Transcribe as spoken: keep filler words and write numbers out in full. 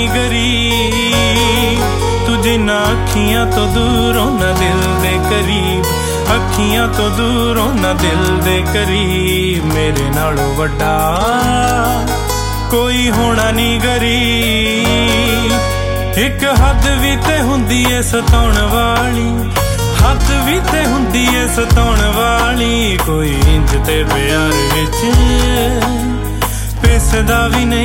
ਨਹੀਂ ਗਰੀਬ, ਤੂੰ ਜਿੰਨਾ ਅੱਖੀਆਂ ਤੋਂ ਦੂਰੋਂ ਨਾ ਦਿਲ ਦੇ ਕਰੀਬ, ਅੱਖੀਆਂ ਤੋਂ ਦੂਰੋਂ ਨਾ ਦਿਲ ਦੇ ਕਰੀਬ। ਮੇਰੇ ਨਾਲੋਂ ਵੱਡਾ ਕੋਈ ਹੋਣਾ ਨਹੀਂ ਗਰੀਬ। ਇੱਕ ਹੱਦ ਵੀ ਤੇ ਹੁੰਦੀ ਏ ਸਤਾਉਣ ਵਾਲੀ, ਹੱਦ ਵੀ ਤੇ ਹੁੰਦੀ ਏ ਸਤਾਉਣ ਵਾਲੀ। ਕੋਈ ਇੰਜ ਤੇ ਪਿਆਰ ਵਿੱਚ ਪਿਸਦਾ ਵੀ ਨਹੀਂ